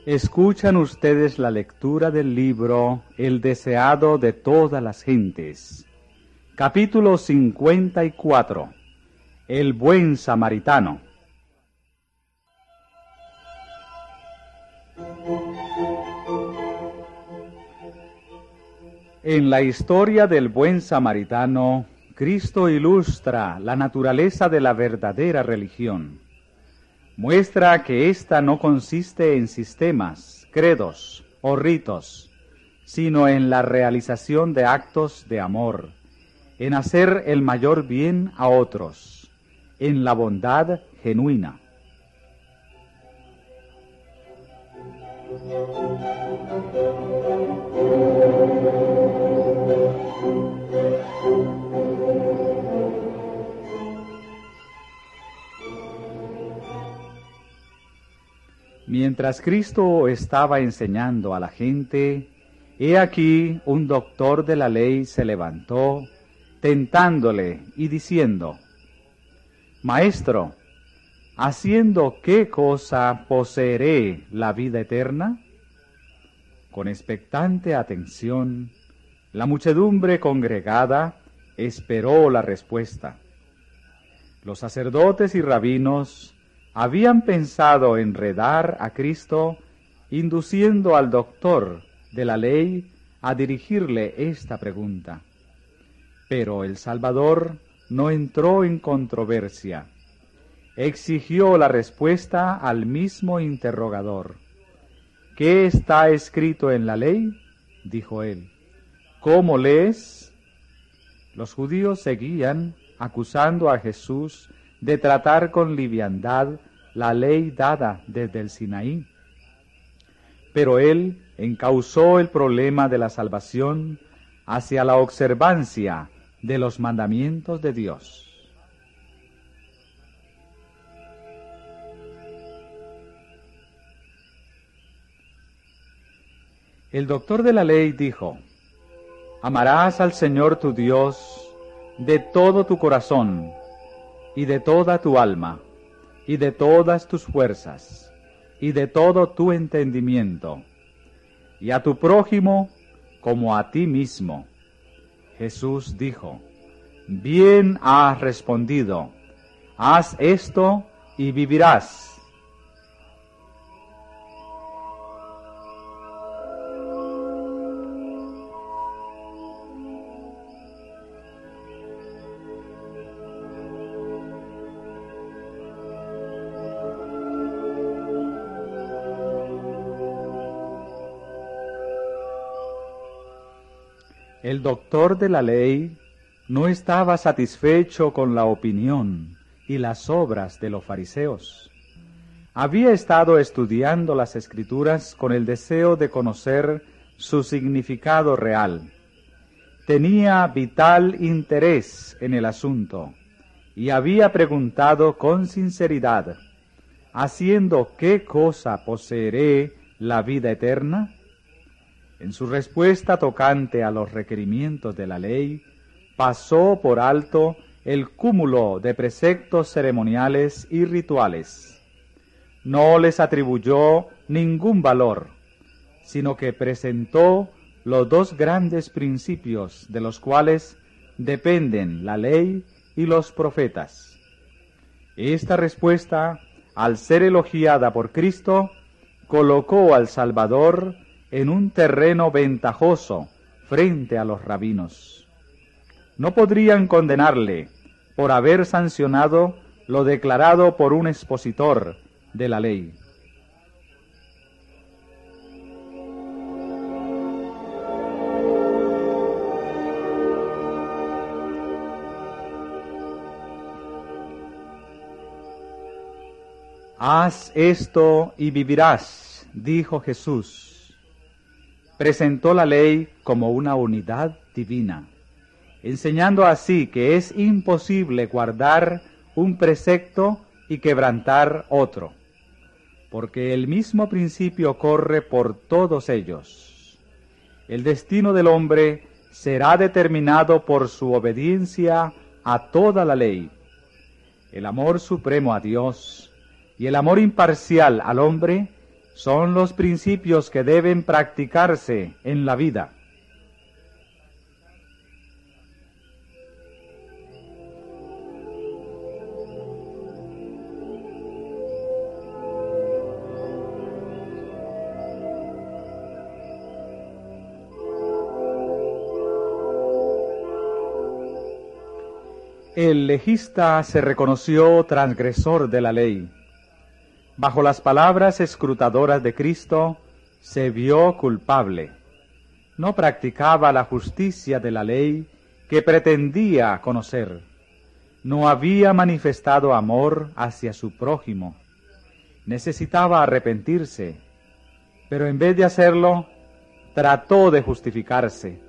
Escuchan ustedes la lectura del libro El deseado de todas las gentes. Capítulo 54. El buen samaritano. En la historia del buen samaritano, Cristo ilustra la naturaleza de la verdadera religión. Muestra que ésta no consiste en sistemas, credos o ritos, sino en la realización de actos de amor, en hacer el mayor bien a otros, en la bondad genuina. Mientras Cristo estaba enseñando a la gente, he aquí un doctor de la ley se levantó, tentándole y diciendo: Maestro, ¿haciendo qué cosa poseeré la vida eterna? Con expectante atención, la muchedumbre congregada esperó la respuesta. Los sacerdotes y rabinos habían pensado enredar a Cristo, induciendo al doctor de la ley a dirigirle esta pregunta. Pero el Salvador no entró en controversia. Exigió la respuesta al mismo interrogador. ¿Qué está escrito en la ley?, dijo él. ¿Cómo lees? Los judíos seguían acusando a Jesús de tratar con liviandad la ley dada desde el Sinaí. Pero él encauzó el problema de la salvación hacia la observancia de los mandamientos de Dios. El doctor de la ley dijo: Amarás al Señor tu Dios de todo tu corazón, y de toda tu alma, y de todas tus fuerzas, y de todo tu entendimiento, y a tu prójimo como a ti mismo. Jesús dijo: Bien has respondido, haz esto y vivirás. El doctor de la ley no estaba satisfecho con la opinión y las obras de los fariseos. Había estado estudiando las Escrituras con el deseo de conocer su significado real. Tenía vital interés en el asunto y había preguntado con sinceridad: ¿haciendo qué cosa poseeré la vida eterna? En su respuesta tocante a los requerimientos de la ley, pasó por alto el cúmulo de preceptos ceremoniales y rituales. No les atribuyó ningún valor, sino que presentó los dos grandes principios de los cuales dependen la ley y los profetas. Esta respuesta, al ser elogiada por Cristo, colocó al Salvador en un terreno ventajoso frente a los rabinos. No podrían condenarle por haber sancionado lo declarado por un expositor de la ley. Haz esto y vivirás, dijo Jesús. Presentó la ley como una unidad divina, enseñando así que es imposible guardar un precepto y quebrantar otro, porque el mismo principio corre por todos ellos. El destino del hombre será determinado por su obediencia a toda la ley. El amor supremo a Dios y el amor imparcial al hombre son los principios que deben practicarse en la vida. El legista se reconoció transgresor de la ley. Bajo las palabras escrutadoras de Cristo, se vio culpable. No practicaba la justicia de la ley que pretendía conocer. No había manifestado amor hacia su prójimo. Necesitaba arrepentirse, pero en vez de hacerlo, trató de justificarse.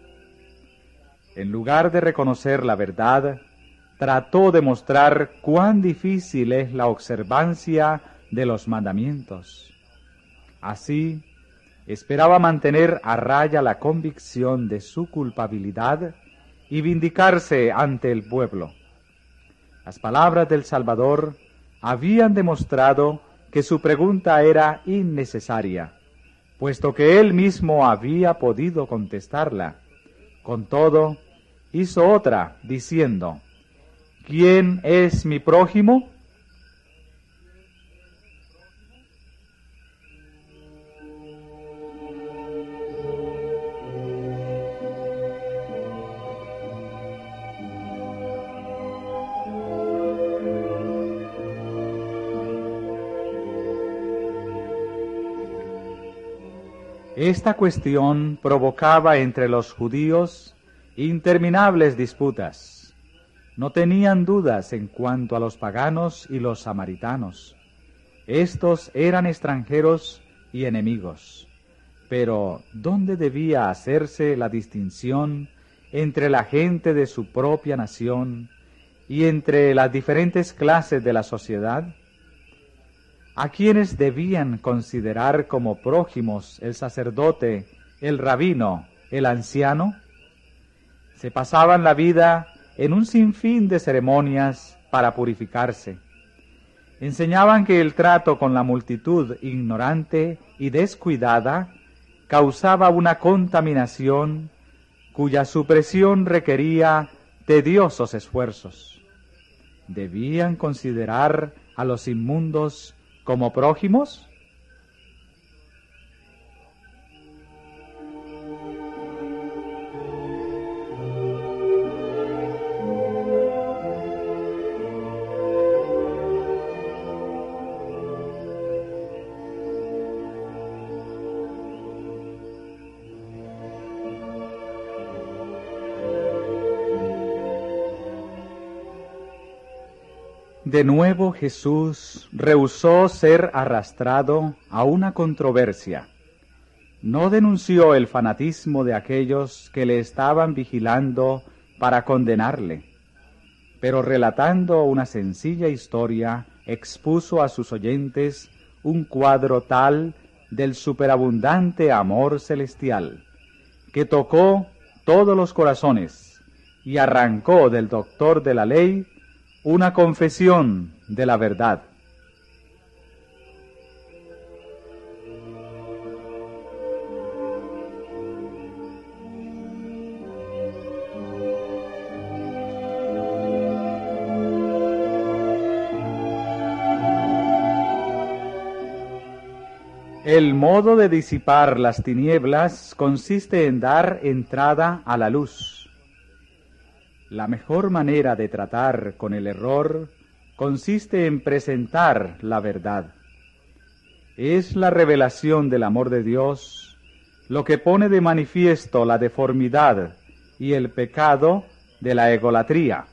En lugar de reconocer la verdad, trató de mostrar cuán difícil es la observancia de los mandamientos. Así, esperaba mantener a raya la convicción de su culpabilidad y vindicarse ante el pueblo. Las palabras del Salvador habían demostrado que su pregunta era innecesaria, puesto que él mismo había podido contestarla. Con todo, hizo otra, diciendo: ¿Quién es mi prójimo? Esta cuestión provocaba entre los judíos interminables disputas. No tenían dudas en cuanto a los paganos y los samaritanos. Estos eran extranjeros y enemigos. Pero, ¿dónde debía hacerse la distinción entre la gente de su propia nación y entre las diferentes clases de la sociedad? ¿A quienes debían considerar como prójimos el sacerdote, el rabino, el anciano? Se pasaban la vida en un sinfín de ceremonias para purificarse. Enseñaban que el trato con la multitud ignorante y descuidada causaba una contaminación cuya supresión requería tediosos esfuerzos. ¿Debían considerar a los inmundos como prójimos? De nuevo Jesús rehusó ser arrastrado a una controversia. No denunció el fanatismo de aquellos que le estaban vigilando para condenarle, pero relatando una sencilla historia, expuso a sus oyentes un cuadro tal del superabundante amor celestial, que tocó todos los corazones y arrancó del doctor de la ley una confesión de la verdad. El modo de disipar las tinieblas consiste en dar entrada a la luz. La mejor manera de tratar con el error consiste en presentar la verdad. Es la revelación del amor de Dios lo que pone de manifiesto la deformidad y el pecado de la egolatría.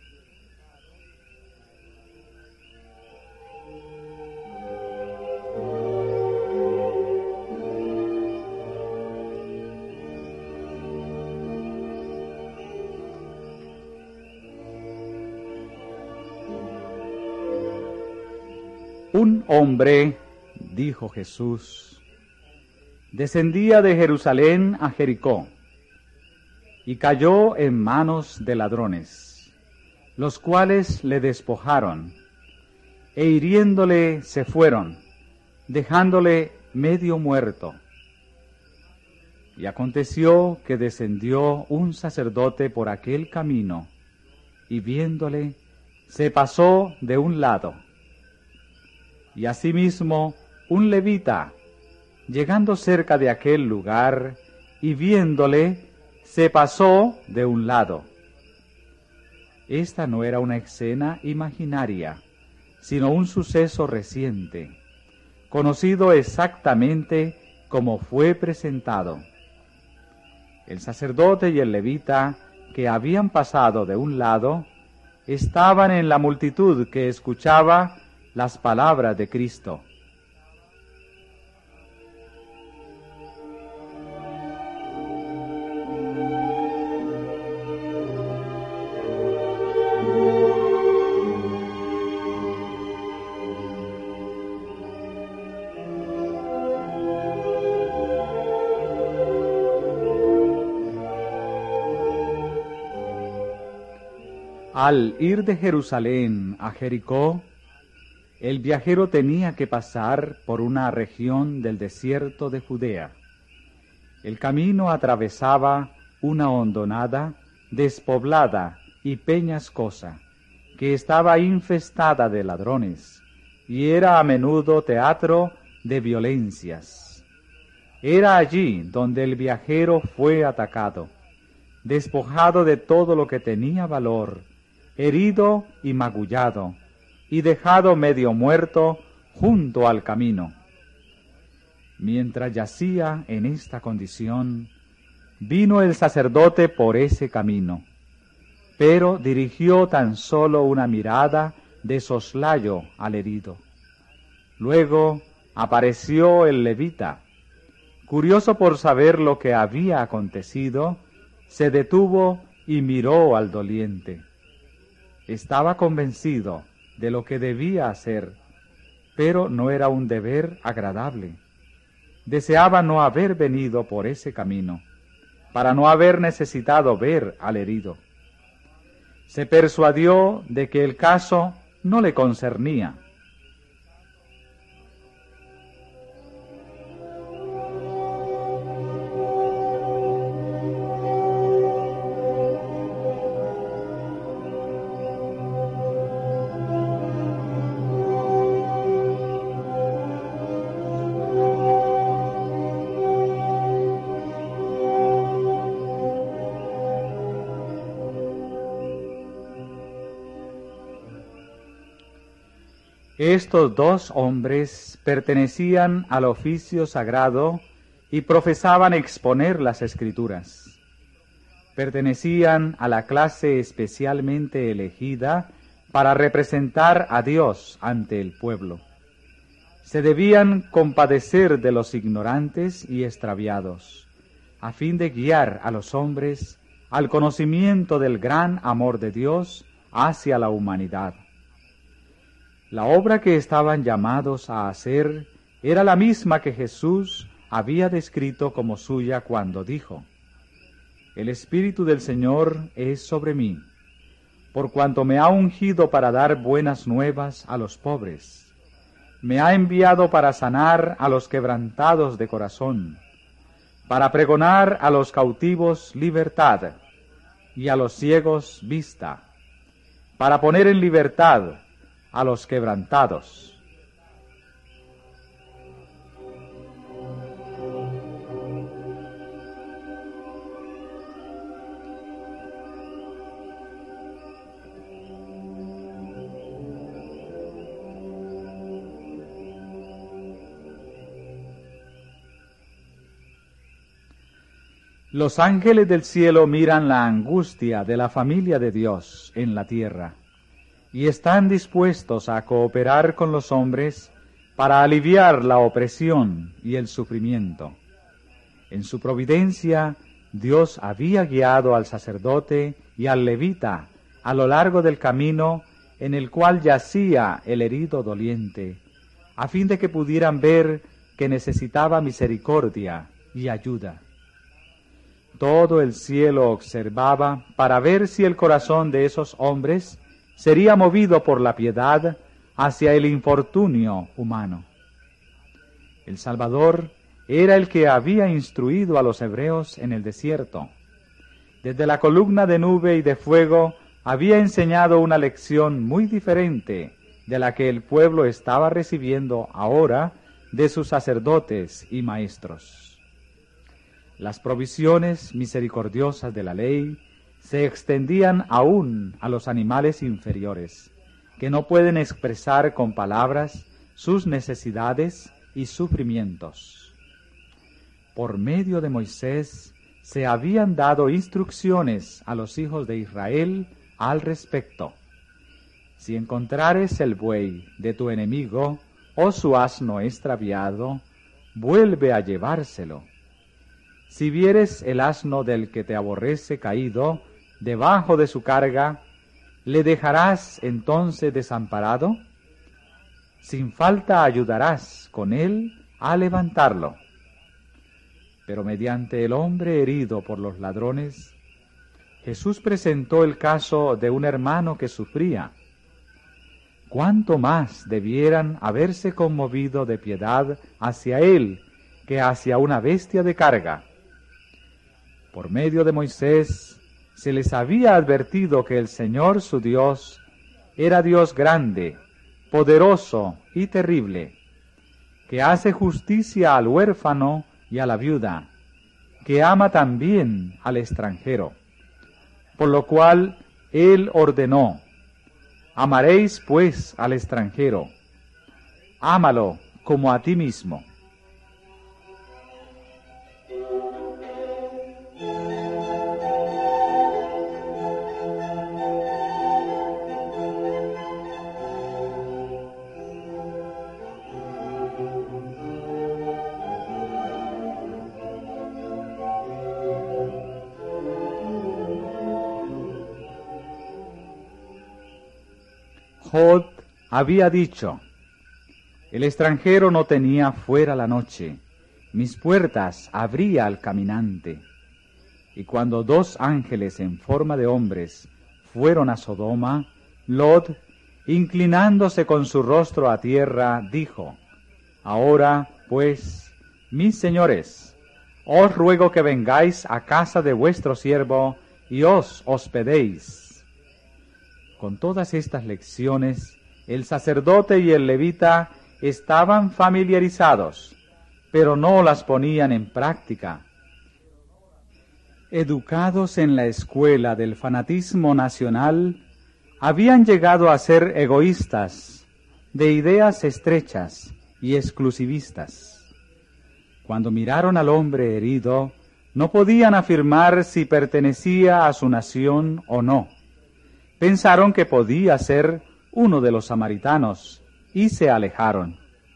Un hombre, dijo Jesús, descendía de Jerusalén a Jericó y cayó en manos de ladrones, los cuales le despojaron e hiriéndole se fueron, dejándole medio muerto. Y aconteció que descendió un sacerdote por aquel camino, y viéndole, se pasó de un lado. Y asimismo un levita, llegando cerca de aquel lugar, y viéndole, se pasó de un lado. Esta no era una escena imaginaria, sino un suceso reciente, conocido exactamente como fue presentado. El sacerdote y el levita, que habían pasado de un lado, estaban en la multitud que escuchaba las palabras de Cristo. Al ir de Jerusalén a Jericó, el viajero tenía que pasar por una región del desierto de Judea. El camino atravesaba una hondonada, despoblada y peñascosa, que estaba infestada de ladrones, y era a menudo teatro de violencias. Era allí donde el viajero fue atacado, despojado de todo lo que tenía valor, herido y magullado, y dejado medio muerto junto al camino. Mientras yacía en esta condición, vino el sacerdote por ese camino, pero dirigió tan solo una mirada de soslayo al herido. Luego apareció el levita. Curioso por saber lo que había acontecido, se detuvo y miró al doliente. Estaba convencido de lo que debía hacer, pero no era un deber agradable. Deseaba no haber venido por ese camino, para no haber necesitado ver al herido. Se persuadió de que el caso no le concernía. Estos dos hombres pertenecían al oficio sagrado y profesaban exponer las Escrituras. Pertenecían a la clase especialmente elegida para representar a Dios ante el pueblo. Se debían compadecer de los ignorantes y extraviados, a fin de guiar a los hombres al conocimiento del gran amor de Dios hacia la humanidad. La obra que estaban llamados a hacer era la misma que Jesús había descrito como suya cuando dijo: «El Espíritu del Señor es sobre mí, por cuanto me ha ungido para dar buenas nuevas a los pobres. Me ha enviado para sanar a los quebrantados de corazón, para pregonar a los cautivos libertad y a los ciegos vista, para poner en libertad a los quebrantados». Los ángeles del cielo miran la angustia de la familia de Dios en la tierra y están dispuestos a cooperar con los hombres para aliviar la opresión y el sufrimiento. En su providencia, Dios había guiado al sacerdote y al levita a lo largo del camino en el cual yacía el herido doliente, a fin de que pudieran ver que necesitaba misericordia y ayuda. Todo el cielo observaba para ver si el corazón de esos hombres sería movido por la piedad hacia el infortunio humano. El Salvador era el que había instruido a los hebreos en el desierto. Desde la columna de nube y de fuego había enseñado una lección muy diferente de la que el pueblo estaba recibiendo ahora de sus sacerdotes y maestros. Las provisiones misericordiosas de la ley se extendían aún a los animales inferiores, que no pueden expresar con palabras sus necesidades y sufrimientos. Por medio de Moisés se habían dado instrucciones a los hijos de Israel al respecto. Si encontrares el buey de tu enemigo o su asno extraviado, vuelve a llevárselo. Si vieres el asno del que te aborrece caído debajo de su carga, ¿le dejarás entonces desamparado? Sin falta ayudarás con él a levantarlo. Pero mediante el hombre herido por los ladrones, Jesús presentó el caso de un hermano que sufría. ¿Cuánto más debieran haberse conmovido de piedad hacia él que hacia una bestia de carga? Por medio de Moisés se les había advertido que el Señor su Dios era Dios grande, poderoso y terrible, que hace justicia al huérfano y a la viuda, que ama también al extranjero. Por lo cual él ordenó: amaréis pues al extranjero, ámalo como a ti mismo. Jod había dicho: el extranjero no tenía fuera la noche, mis puertas abría al caminante. Y cuando dos ángeles en forma de hombres fueron a Sodoma, Lot, inclinándose con su rostro a tierra, dijo: ahora, pues, mis señores, os ruego que vengáis a casa de vuestro siervo y os hospedéis. Con todas estas lecciones, el sacerdote y el levita estaban familiarizados, pero no las ponían en práctica. Educados en la escuela del fanatismo nacional, habían llegado a ser egoístas, de ideas estrechas y exclusivistas. Cuando miraron al hombre herido, no podían afirmar si pertenecía a su nación o no. Pensaron que podía ser uno de los samaritanos y se alejaron.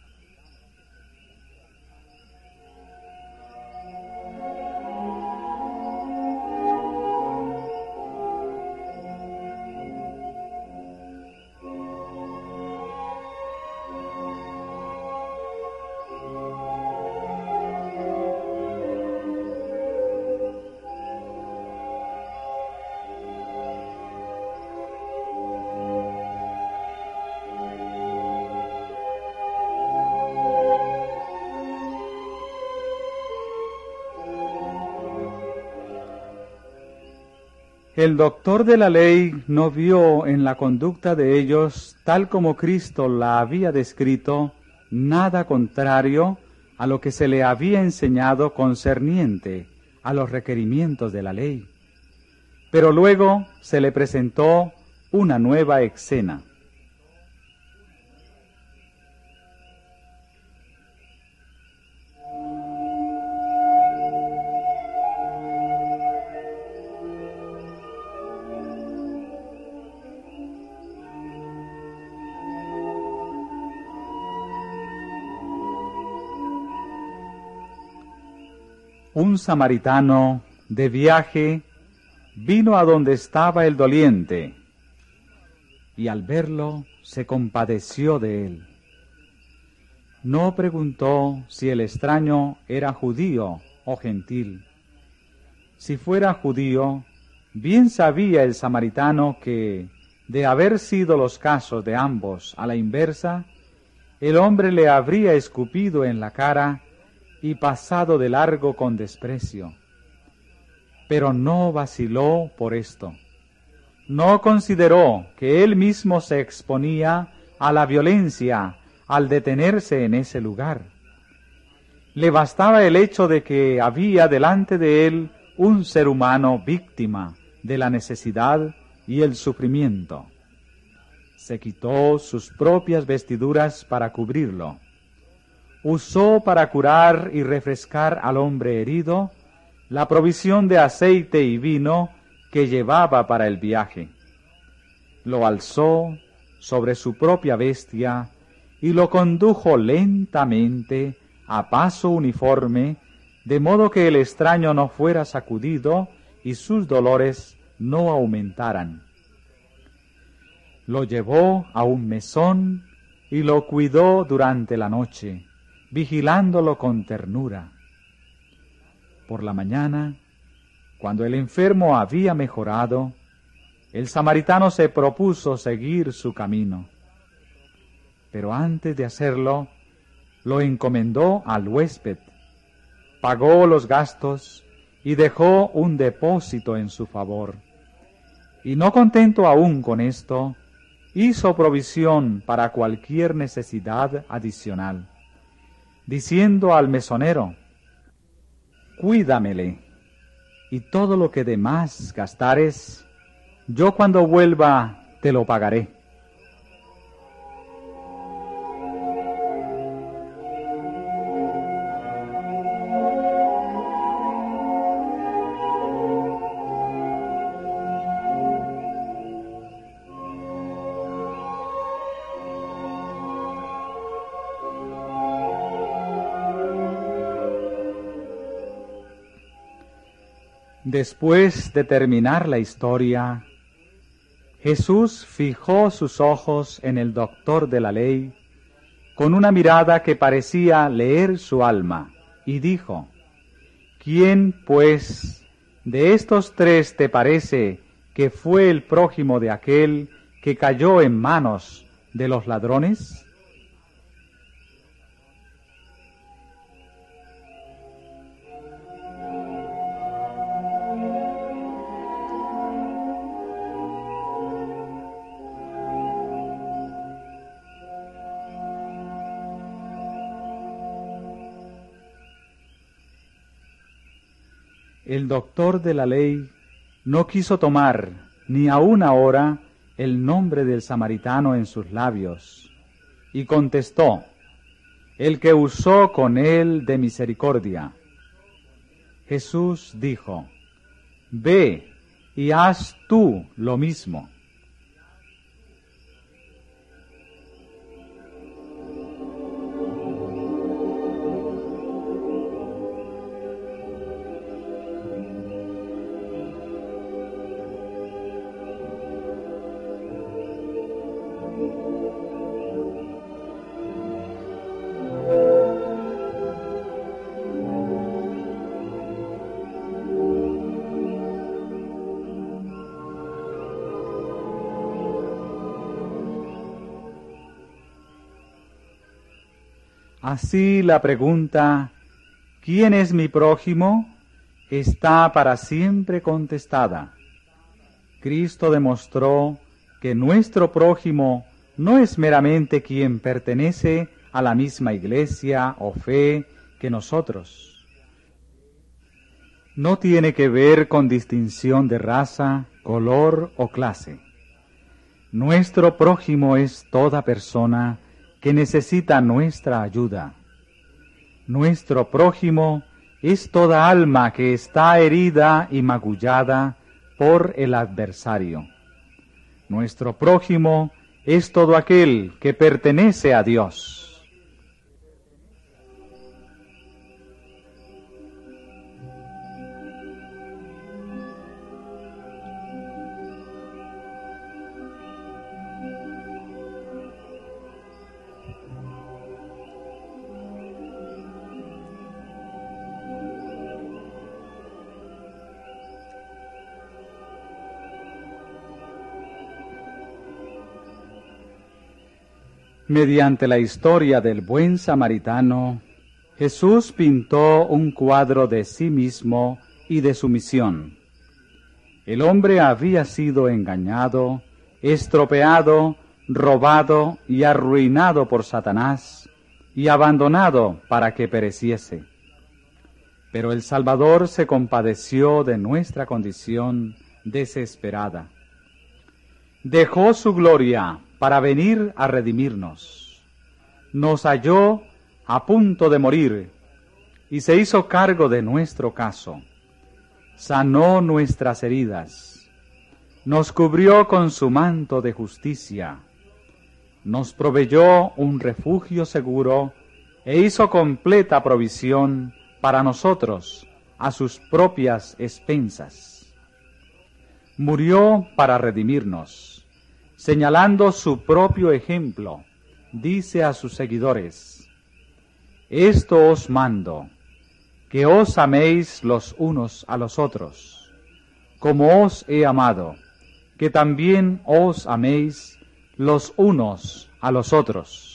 El doctor de la ley no vio en la conducta de ellos, tal como Cristo la había descrito, nada contrario a lo que se le había enseñado concerniente a los requerimientos de la ley. Pero luego se le presentó una nueva escena. Un samaritano de viaje vino a donde estaba el doliente, y al verlo se compadeció de él. No preguntó si el extraño era judío o gentil. Si fuera judío, bien sabía el samaritano que, de haber sido los casos de ambos a la inversa, el hombre le habría escupido en la cara y pasado de largo con desprecio. Pero no vaciló por esto. No consideró que él mismo se exponía a la violencia al detenerse en ese lugar. Le bastaba el hecho de que había delante de él un ser humano víctima de la necesidad y el sufrimiento. Se quitó sus propias vestiduras para cubrirlo. Usó para curar y refrescar al hombre herido la provisión de aceite y vino que llevaba para el viaje. Lo alzó sobre su propia bestia y lo condujo lentamente a paso uniforme, de modo que el extraño no fuera sacudido y sus dolores no aumentaran. Lo llevó a un mesón y lo cuidó durante la noche, vigilándolo con ternura. Por la mañana, cuando el enfermo había mejorado, el samaritano se propuso seguir su camino. Pero antes de hacerlo, lo encomendó al huésped, pagó los gastos y dejó un depósito en su favor. Y no contento aún con esto, hizo provisión para cualquier necesidad adicional, diciendo al mesonero: cuídamele, y todo lo que de más gastares, yo cuando vuelva te lo pagaré. Después de terminar la historia, Jesús fijó sus ojos en el doctor de la ley con una mirada que parecía leer su alma, y dijo: ¿quién, pues, de estos tres te parece que fue el prójimo de aquel que cayó en manos de los ladrones? El doctor de la ley no quiso tomar ni aun ahora el nombre del samaritano en sus labios, y contestó: el que usó con él de misericordia. Jesús dijo: ve y haz tú lo mismo. Así la pregunta ¿quién es mi prójimo?, está para siempre contestada. Cristo demostró que nuestro prójimo no es meramente quien pertenece a la misma iglesia o fe que nosotros. No tiene que ver con distinción de raza, color o clase. Nuestro prójimo es toda persona que necesita nuestra ayuda. Nuestro prójimo es toda alma que está herida y magullada por el adversario. Nuestro prójimo es todo aquel que pertenece a Dios. Mediante la historia del buen samaritano, Jesús pintó un cuadro de sí mismo y de su misión. El hombre había sido engañado, estropeado, robado y arruinado por Satanás y abandonado para que pereciese. Pero el Salvador se compadeció de nuestra condición desesperada. Dejó su gloria para venir a redimirnos. Nos halló a punto de morir y se hizo cargo de nuestro caso. Sanó nuestras heridas, nos cubrió con su manto de justicia, nos proveyó un refugio seguro e hizo completa provisión para nosotros a sus propias expensas. Murió para redimirnos, señalando su propio ejemplo, dice a sus seguidores: esto os mando, que os améis los unos a los otros, como os he amado, que también os améis los unos a los otros.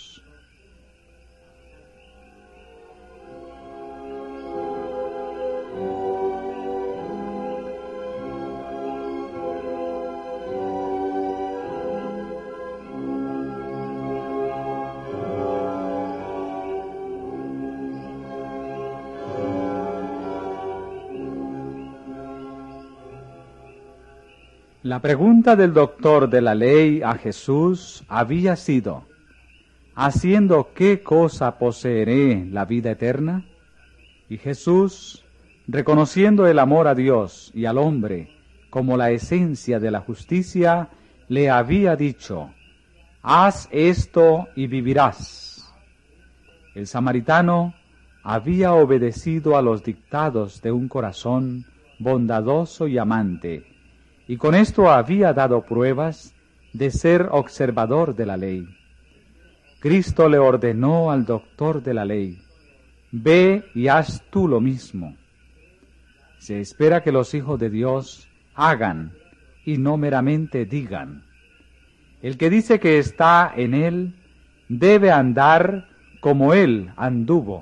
La pregunta del doctor de la ley a Jesús había sido: ¿haciendo qué cosa poseeré la vida eterna? Y Jesús, reconociendo el amor a Dios y al hombre como la esencia de la justicia, le había dicho: haz esto y vivirás. El samaritano había obedecido a los dictados de un corazón bondadoso y amante, y con esto había dado pruebas de ser observador de la ley. Cristo le ordenó al doctor de la ley: ve y haz tú lo mismo. Se espera que los hijos de Dios hagan y no meramente digan. El que dice que está en Él debe andar como Él anduvo.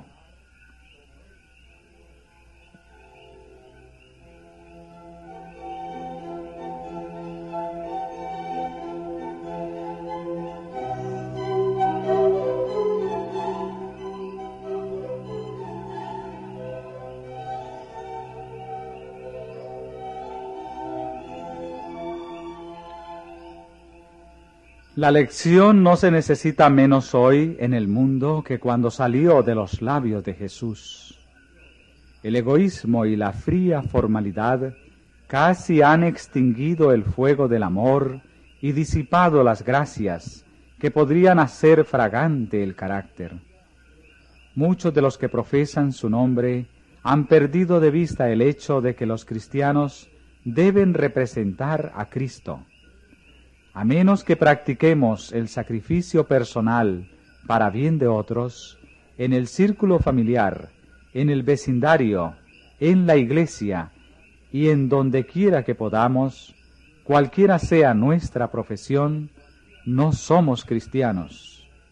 La lección no se necesita menos hoy en el mundo que cuando salió de los labios de Jesús. El egoísmo y la fría formalidad casi han extinguido el fuego del amor y disipado las gracias que podrían hacer fragante el carácter. Muchos de los que profesan su nombre han perdido de vista el hecho de que los cristianos deben representar a Cristo. A menos que practiquemos el sacrificio personal para bien de otros, en el círculo familiar, en el vecindario, en la iglesia y en donde quiera que podamos, cualquiera sea nuestra profesión, no somos cristianos.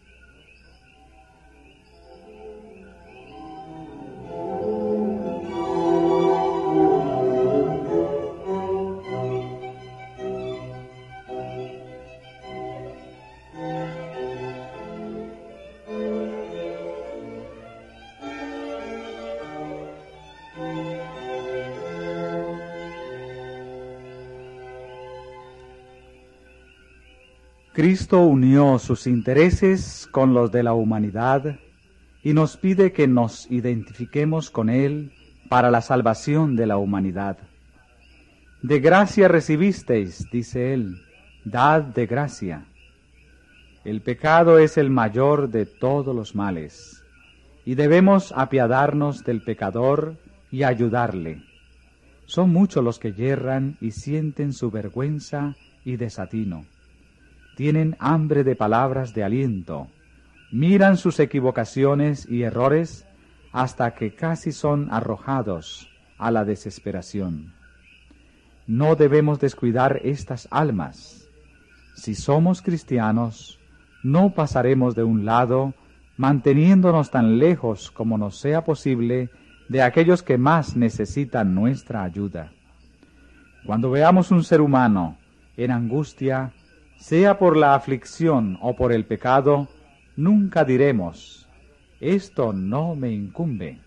Cristo unió sus intereses con los de la humanidad y nos pide que nos identifiquemos con Él para la salvación de la humanidad. De gracia recibisteis, dice Él, dad de gracia. El pecado es el mayor de todos los males, y debemos apiadarnos del pecador y ayudarle. Son muchos los que yerran y sienten su vergüenza y desatino. Tienen hambre de palabras de aliento, miran sus equivocaciones y errores hasta que casi son arrojados a la desesperación. No debemos descuidar estas almas. Si somos cristianos, no pasaremos de un lado, manteniéndonos tan lejos como nos sea posible de aquellos que más necesitan nuestra ayuda. Cuando veamos un ser humano en angustia, sea por la aflicción o por el pecado, nunca diremos, esto no me incumbe.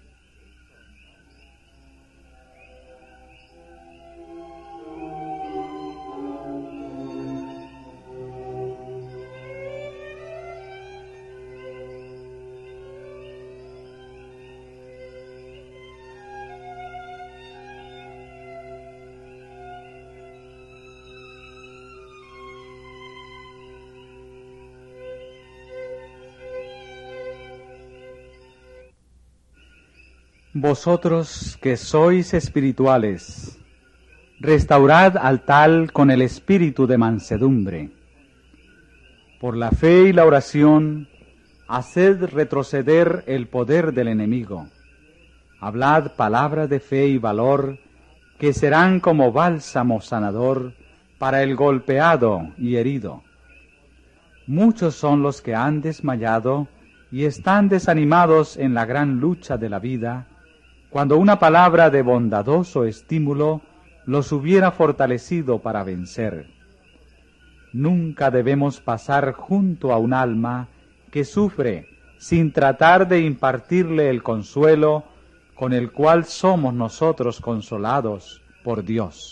Vosotros que sois espirituales, restaurad al tal con el espíritu de mansedumbre. Por la fe y la oración, haced retroceder el poder del enemigo. Hablad palabras de fe y valor, que serán como bálsamo sanador para el golpeado y herido. Muchos son los que han desmayado y están desanimados en la gran lucha de la vida, cuando una palabra de bondadoso estímulo los hubiera fortalecido para vencer. Nunca debemos pasar junto a un alma que sufre sin tratar de impartirle el consuelo con el cual somos nosotros consolados por Dios.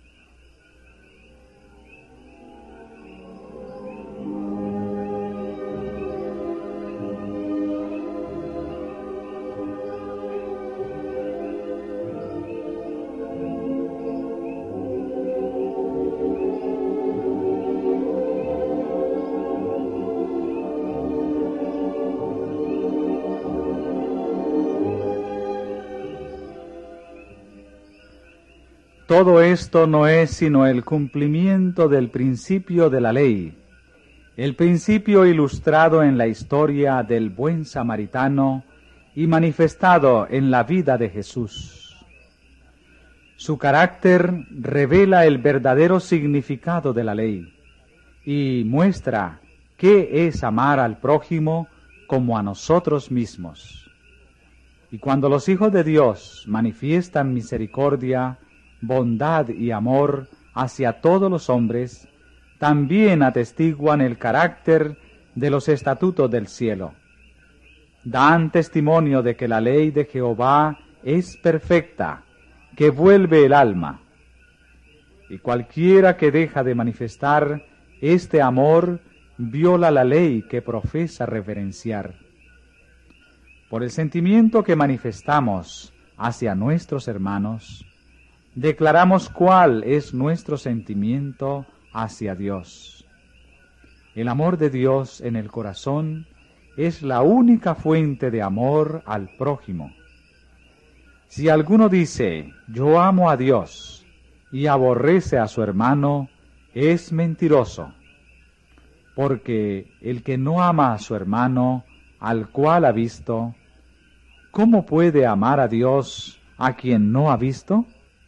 Todo esto no es sino el cumplimiento del principio de la ley, el principio ilustrado en la historia del buen samaritano y manifestado en la vida de Jesús. Su carácter revela el verdadero significado de la ley y muestra qué es amar al prójimo como a nosotros mismos. Y cuando los hijos de Dios manifiestan misericordia, bondad y amor hacia todos los hombres, también atestiguan el carácter de los estatutos del cielo. Dan testimonio de que la ley de Jehová es perfecta, que vuelve el alma. Y cualquiera que deja de manifestar este amor viola la ley que profesa reverenciar. Por el sentimiento que manifestamos hacia nuestros hermanos, declaramos cuál es nuestro sentimiento hacia Dios. El amor de Dios en el corazón es la única fuente de amor al prójimo. Si alguno dice, yo amo a Dios, y aborrece a su hermano, es mentiroso, porque el que no ama a su hermano, al cual ha visto, ¿cómo puede amar a Dios a quien no ha visto?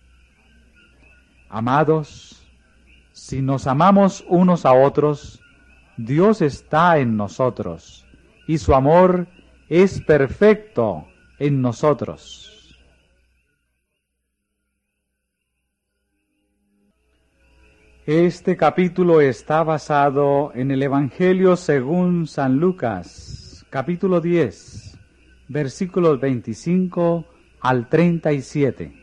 Amados, si nos amamos unos a otros, Dios está en nosotros, y su amor es perfecto en nosotros. Este capítulo está basado en el Evangelio según San Lucas, capítulo 10, versículos 25 al 37.